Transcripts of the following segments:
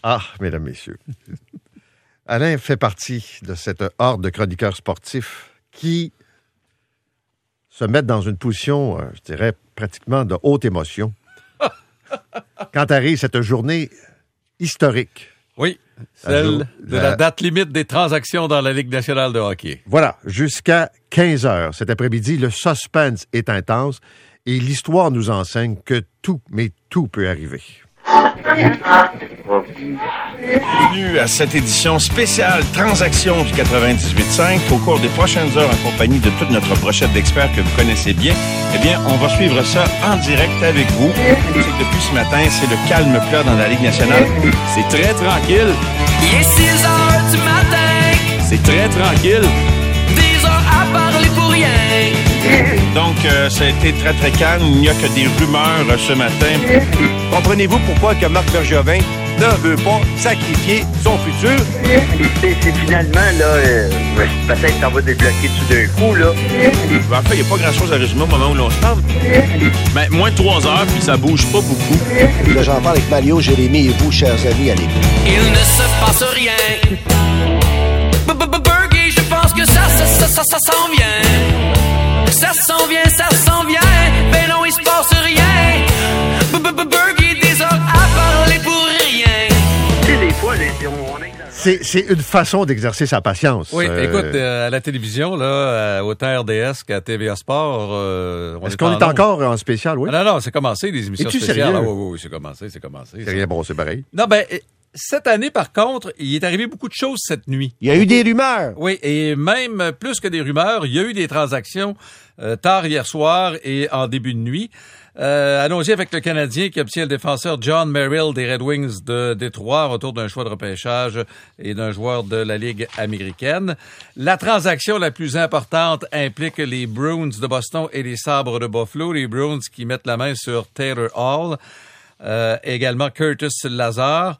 Ah, mesdames, messieurs. Alain fait partie de cette horde de chroniqueurs sportifs qui se mettent dans une position, je dirais, pratiquement de haute émotion quand arrive cette journée historique. Oui, celle de la date limite des transactions dans la Ligue nationale de hockey. Voilà, jusqu'à 15 heures cet après-midi, le suspense est intense et l'histoire nous enseigne que tout, mais tout peut arriver. Bienvenue à cette édition spéciale Transactions du 98.5. Au cours des prochaines heures, en compagnie de toute notre brochette d'experts que vous connaissez bien, eh bien, on va suivre ça en direct avec vous. Depuis ce matin, c'est le calme plat dans la Ligue nationale. C'est très tranquille. Il est 6 heures du matin. C'est très tranquille. Des heures à parler pour rien. Donc, ça a été très, très calme. Il n'y a que des rumeurs ce matin. Comprenez-vous pourquoi que Marc Bergevin ne veut pas sacrifier son futur? C'est finalement, là, peut-être que ça va débloquer tout d'un coup, là. En fait, il n'y a pas grand-chose à résumer au moment où l'on se parle. Mais moins de 3 heures, puis ça bouge pas beaucoup. Là, j'en parle avec Mario, Jérémy et vous, chers amis, à l'écoute. Il ne se passe rien. Bergie, je pense que ça s'en vient. Ça s'en vient. Ben non, il se passe rien. Bergie, des heures à parler pour rien. Tu sais, des fois, C'est une façon d'exercer sa patience. Oui, écoute, à la télévision, là, autant RDS qu'à TVA Sport, est-ce qu'on est encore en spécial, oui? Ah non, c'est commencé, les émissions Es-tu spéciales. sérieux? Ah, oui, c'est commencé. C'est rien, bon, c'est pareil. Non, ben, cette année, par contre, il est arrivé beaucoup de choses cette nuit. Il y a eu des rumeurs. Oui, et même plus que des rumeurs, il y a eu des transactions tard hier soir et en début de nuit. Allons-y avec le Canadien qui obtient le défenseur John Merrill des Red Wings de Détroit, retour d'un choix de repêchage et d'un joueur de la Ligue américaine. La transaction la plus importante implique les Bruins de Boston et les Sabres de Buffalo. Les Bruins qui mettent la main sur Taylor Hall, également Curtis Lazar.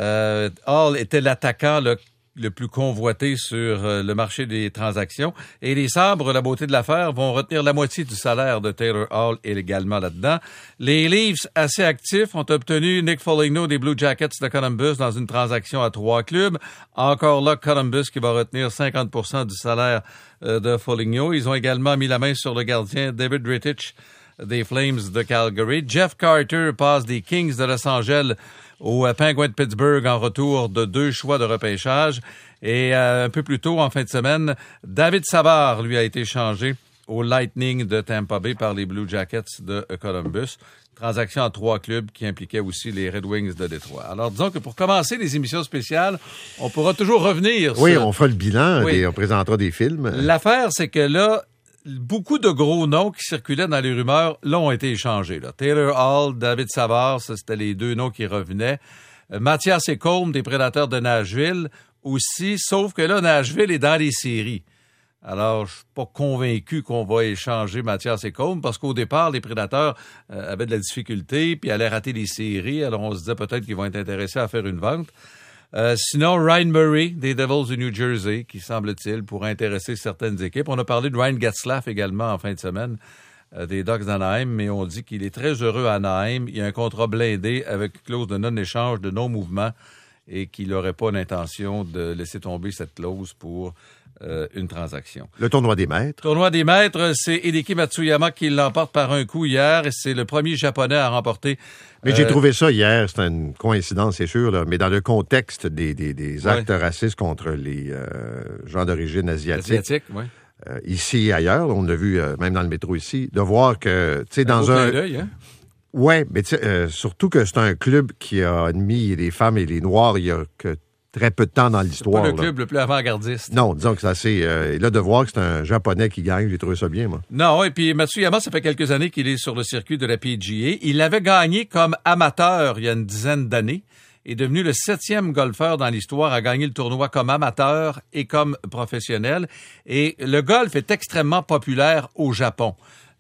Hall était l'attaquant le plus convoité sur le marché des transactions. Et les Sabres, la beauté de l'affaire, vont retenir la moitié du salaire de Taylor Hall également là-dedans. Les Leafs, assez actifs, ont obtenu Nick Foligno des Blue Jackets de Columbus dans une transaction à 3 clubs. Encore là, Columbus qui va retenir 50% du salaire de Foligno. Ils ont également mis la main sur le gardien David Rittich des Flames de Calgary. Jeff Carter passe des Kings de Los Angeles aux Penguins de Pittsburgh en retour de 2 choix de repêchage. Et un peu plus tôt, en fin de semaine, David Savard, lui, a été changé au Lightning de Tampa Bay par les Blue Jackets de Columbus. Transaction en 3 clubs qui impliquait aussi les Red Wings de Détroit. Alors, disons que pour commencer les émissions spéciales, on pourra toujours revenir sur... Oui, on fera le bilan, Oui. on présentera des films. L'affaire, c'est que là, beaucoup de gros noms qui circulaient dans les rumeurs, là, ont été échangés. Là. Taylor Hall, David Savard, ça, c'était les 2 noms qui revenaient. Mathias Ekholm, des Prédateurs de Nashville, aussi, sauf que là, Nashville est dans les séries. Alors, je suis pas convaincu qu'on va échanger Mathias Ekholm, parce qu'au départ, les Prédateurs avaient de la difficulté, puis allaient rater les séries, alors on se disait peut-être qu'ils vont être intéressés à faire une vente. Sinon, Ryan Murray, des Devils du New Jersey, qui, semble-t-il, pourrait intéresser certaines équipes. On a parlé de Ryan Getzlaf également en fin de semaine, des Ducks d'Anaheim, mais on dit qu'il est très heureux à Anaheim. Il y a un contrat blindé avec clause de non-échange, de non-mouvement, et qu'il n'aurait pas l'intention de laisser tomber cette clause pour une transaction. Le tournoi des maîtres. Tournoi des maîtres, c'est Hideki Matsuyama qui l'emporte par un coup hier, et c'est le premier Japonais à remporter. Mais j'ai trouvé ça hier, c'était une coïncidence, c'est sûr, là, mais dans le contexte des actes racistes contre les gens d'origine asiatique. Oui. Ici et ailleurs, on l'a vu même dans le métro ici, de voir que, tu sais, dans un... Hein? Ouais, mais surtout que c'est un club qui a admis les femmes et les Noirs il y a que très peu de temps dans l'histoire. C'est pas le club le plus avant-gardiste. Non, disons que c'est assez... et là, de voir que c'est un Japonais qui gagne, j'ai trouvé ça bien, moi. Non, et puis Matsuyama, ça fait quelques années qu'il est sur le circuit de la PGA. Il avait gagné comme amateur il y a une dizaine d'années. Est devenu le 7e golfeur dans l'histoire à gagner le tournoi comme amateur et comme professionnel. Et le golf est extrêmement populaire au Japon.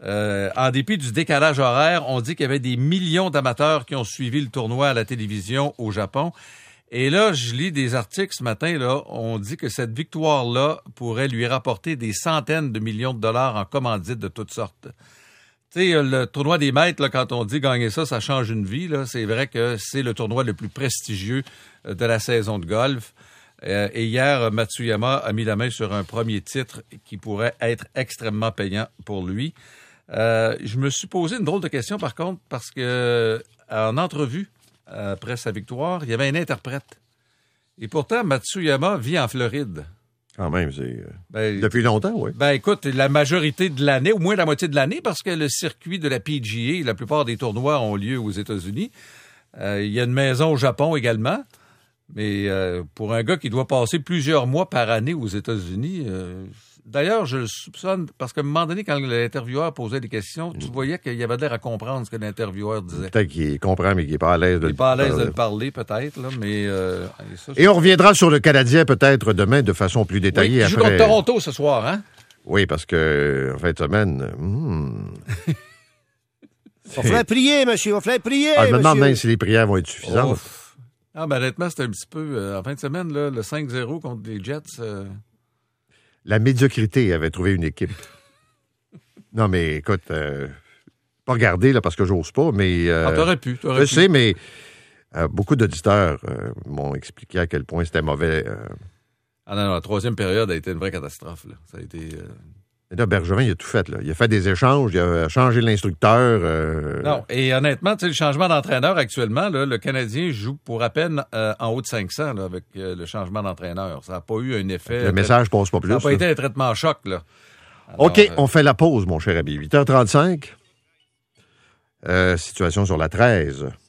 En dépit du décalage horaire, on dit qu'il y avait des millions d'amateurs qui ont suivi le tournoi à la télévision au Japon. Et là, je lis des articles ce matin, là, on dit que cette victoire-là pourrait lui rapporter des centaines de millions de dollars en commandites de toutes sortes. Tu sais, le tournoi des maîtres, là, quand on dit gagner ça, ça change une vie. Là, c'est vrai que c'est le tournoi le plus prestigieux de la saison de golf. Et hier, Matsuyama a mis la main sur un premier titre qui pourrait être extrêmement payant pour lui. Je me suis posé une drôle de question, par contre, parce que en entrevue, après sa victoire, il y avait un interprète. Et pourtant, Matsuyama vit en Floride. Quand même, c'est depuis longtemps, oui. Ben écoute, la majorité de l'année, au moins la moitié de l'année, parce que le circuit de la PGA, la plupart des tournois ont lieu aux États-Unis. Il y a une maison au Japon également. Mais pour un gars qui doit passer plusieurs mois par année aux États-Unis, d'ailleurs, je le soupçonne, parce qu'à un moment donné, quand l'intervieweur posait des questions, tu voyais qu'il avait l'air à comprendre ce que l'intervieweur disait. Peut-être qu'il comprend, mais qu'il n'est pas à l'aise de le parler. Il n'est pas à l'aise de le parler, peut-être, là, mais... Et on reviendra sur le Canadien, peut-être, demain, de façon plus détaillée. Il joue contre Toronto ce soir, hein? Oui, parce que, en fin de semaine... On ferait prier, monsieur, on ferait prier, je me demande monsieur. même si les prières vont être suffisantes. Ah, ben honnêtement, c'était un petit peu... en fin de semaine, là, le 5-0 contre les Jets... La médiocrité avait trouvé une équipe. Non, mais écoute, pas regarder, là, parce que j'ose pas, mais... t'aurais pu. Je sais, mais beaucoup d'auditeurs m'ont expliqué à quel point c'était mauvais. Ah non, la troisième période a été une vraie catastrophe, là. Ça a été... Là, Bergevin, il a tout fait, là. Il a fait des échanges, il a changé l'instructeur. Non, et honnêtement, tu sais, le changement d'entraîneur actuellement, là, le Canadien joue pour à peine en haut de 500 là, avec le changement d'entraîneur. Ça n'a pas eu un effet... Le message passe pas plus. Ça n'a pas été un traitement choc, là. Alors, OK, on fait la pause, mon cher ami. 8h35. Situation sur la 13.